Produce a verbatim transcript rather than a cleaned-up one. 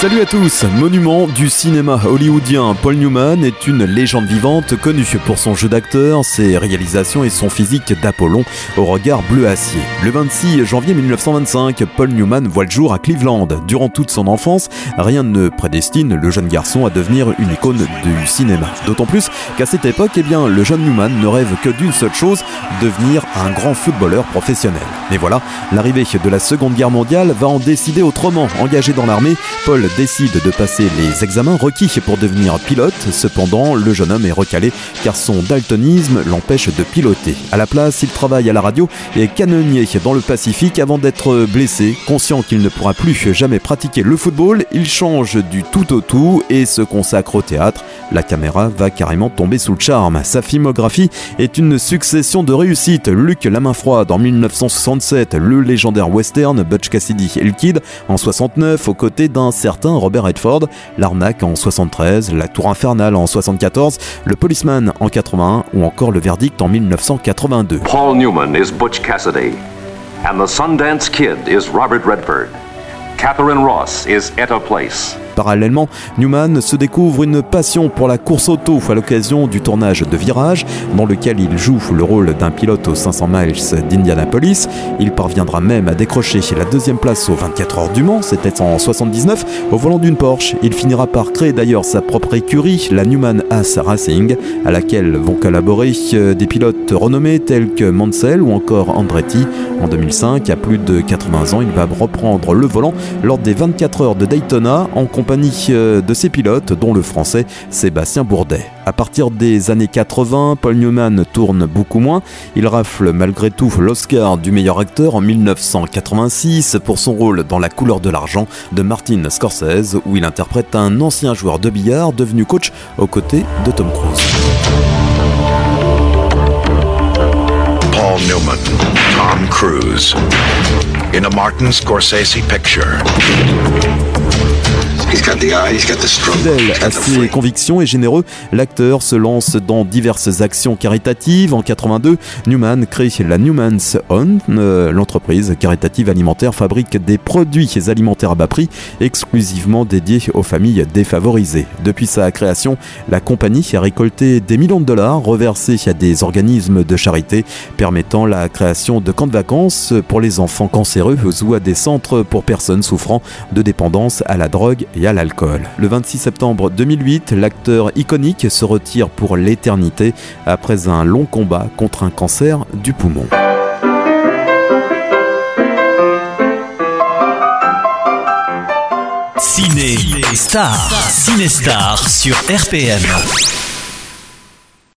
Salut à tous. Monument du cinéma hollywoodien, Paul Newman est une légende vivante connue pour son jeu d'acteur, ses réalisations et son physique d'Apollon au regard bleu acier. Le vingt-six janvier mille neuf cent vingt-cinq, Paul Newman voit le jour à Cleveland. Durant toute son enfance, rien ne prédestine le jeune garçon à devenir une icône du cinéma. D'autant plus qu'à cette époque, eh bien, le jeune Newman ne rêve que d'une seule chose, devenir un grand footballeur professionnel. Mais voilà, l'arrivée de la Seconde Guerre mondiale va en décider autrement. Engagé dans l'armée, Paul décide de passer les examens requis pour devenir pilote. Cependant, le jeune homme est recalé car son daltonisme l'empêche de piloter. À la place, il travaille à la radio et est canonnier dans le Pacifique avant d'être blessé. Conscient qu'il ne pourra plus jamais pratiquer le football, il change du tout au tout et se consacre au théâtre. La caméra va carrément tomber sous le charme. Sa filmographie est une succession de réussites. Luc la main froide en mille neuf cent soixante-sept, le légendaire western Butch Cassidy et le Kid en soixante-neuf aux côtés d'un certain Robert Redford, L'arnaque en soixante-treize, La Tour infernale en soixante-quatorze, Le Policeman en quatre-vingt-un ou encore Le Verdict en mille neuf cent quatre-vingt-deux. Paul Newman is Butch Cassidy and the Sundance Kid is Robert Redford. Catherine Ross is Etta Place. Parallèlement, Newman se découvre une passion pour la course auto à l'occasion du tournage de Virage, dans lequel il joue le rôle d'un pilote aux cinq cents miles d'Indianapolis. Il parviendra même à décrocher la deuxième place aux vingt-quatre heures du Mans, c'était en soixante-dix-neuf, au volant d'une Porsche. Il finira par créer d'ailleurs sa propre écurie, la Newman Haas Racing, à laquelle vont collaborer des pilotes renommés tels que Mansell ou encore Andretti. En deux mille cinq, à plus de quatre-vingts ans, il va reprendre le volant lors des vingt-quatre heures de Daytona en compagnie de ses pilotes, dont le français Sébastien Bourdet. À partir des années quatre-vingts, Paul Newman tourne beaucoup moins. Il rafle malgré tout l'Oscar du meilleur acteur en mille neuf cent quatre-vingt-six pour son rôle dans La couleur de l'argent de Martin Scorsese, où il interprète un ancien joueur de billard devenu coach aux côtés de Tom Cruise. Paul Newman, Tom Cruise, in a Martin Scorsese picture. Fidèle à ses convictions et généreux, l'acteur se lance dans diverses actions caritatives. En quatre-vingt-deux, Newman crée la Newman's Own. Euh, l'entreprise caritative alimentaire fabrique des produits alimentaires à bas prix exclusivement dédiés aux familles défavorisées. Depuis sa création, la compagnie a récolté des millions de dollars reversés à des organismes de charité, permettant la création de camps de vacances pour les enfants cancéreux ou à des centres pour personnes souffrant de dépendance à la drogue et à l'alcool. Le vingt-six septembre deux mille huit, l'acteur iconique se retire pour l'éternité après un long combat contre un cancer du poumon. Ciné Star, Ciné Star sur R P M.